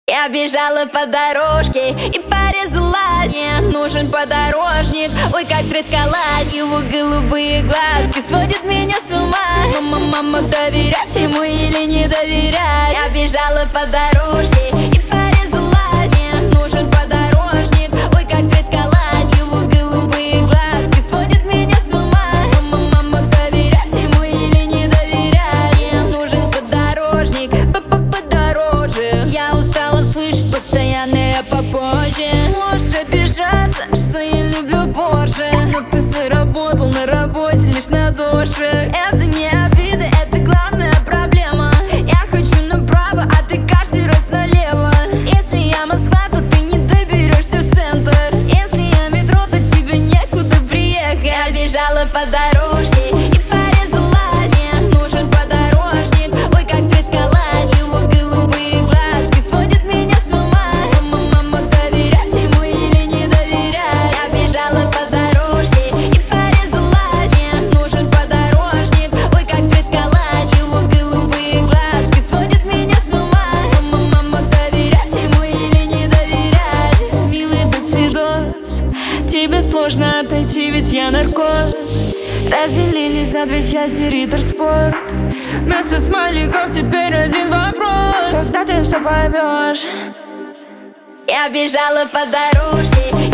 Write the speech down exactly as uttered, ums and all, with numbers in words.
Я бежала по дорожке и порезалась. Мне нужен подорожник, ой, как трескалась. Его голубые глазки сводят меня с ума. Мама, мама, доверять ему или не доверять? Я бежала по дорожке и порезалась. Мне нужен подорожник, ой, как трескалась. Его голубые глазки сводят меня с ума. Мама, мама, доверять ему или не доверять? Мне нужен подорожник, подороже. Я устала слышать постоянное попозже. Можешь обижаться, что я люблю Порше, но ты заработал на работе лишь на душе. Это не обида, это главная проблема. Я хочу направо, а ты каждый раз налево. Если я Москва, то ты не доберешься в центр. Если я метро, то тебе некуда приехать. Я бежала по дорожке и порезалась. Мне нужен подорожник, ой, как трескалась. Его голубые глазки сводят меня с ума. Мама, мама, доверять ему или не доверять? Я бежала по дорожке и порезалась. Мне нужен подорожник, ой, как трескалась. Его голубые глазки сводят меня с ума. Мама, мама, доверять ему или не доверять? Милый, до свидос. Тебе сложно отойти, ведь я наркоз. Разделились на две части Риттер Спорт. Вместо смайликов теперь один вопрос: когда ты все поймешь? Я бежала по дорожке